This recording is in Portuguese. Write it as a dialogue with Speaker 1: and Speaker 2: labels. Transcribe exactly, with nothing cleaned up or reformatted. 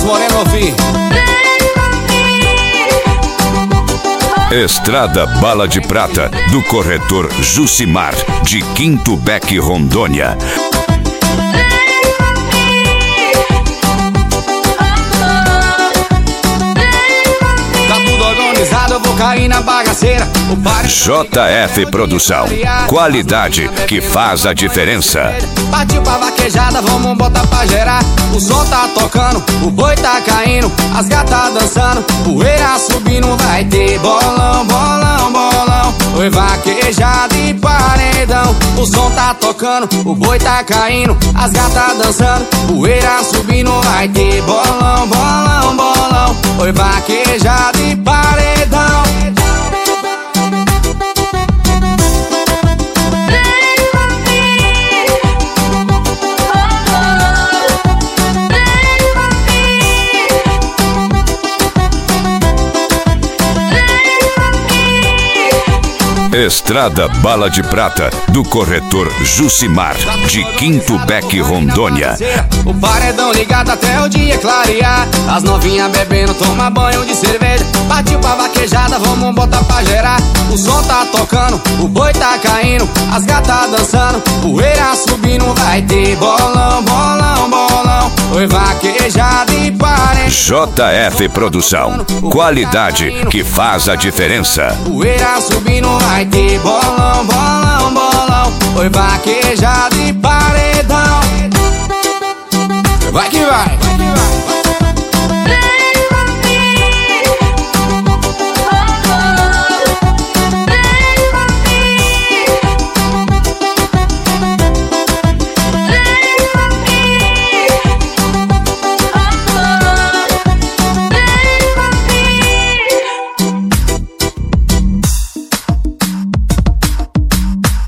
Speaker 1: morenos ouvir.
Speaker 2: Estrada Bala de Prata, do corretor Jucimar, de Quinto Beck, Rondônia.
Speaker 1: Eu vou cair na bagaceira.
Speaker 2: J F Produção, qualidade que faz a diferença.
Speaker 1: Partiu pra vaquejada, vamos botar pra gerar. O som tá tocando, o boi tá caindo, as gatas dançando, poeira subindo. Vai ter bolão, bolão, bolão. Oi, vaquejada e paredão. O som tá tocando, o boi tá caindo, as gatas dançando, poeira subindo. Vai ter bolão, bolão, bolão. Oi, vaquejada e paredão.
Speaker 2: Estrada Bala de Prata, do corretor Jucimar, de Quinto Beck, Rondônia.
Speaker 1: O paredão ligado até o dia clarear. As novinhas bebendo, toma banho de cerveja. Partiu pra vaquejada, vamos botar pra gerar. O som tá tocando, o boi tá caindo, as gatas dançando, poeira subindo. Vai ter bolão, bolão, bolão. Oi, vaquejada e paredão.
Speaker 2: J F Produção, qualidade que faz a diferença.
Speaker 1: Poeira subindo, vai ter bolão, bolão, bolão. Oi, vaquejada e paredão. Vai que vai.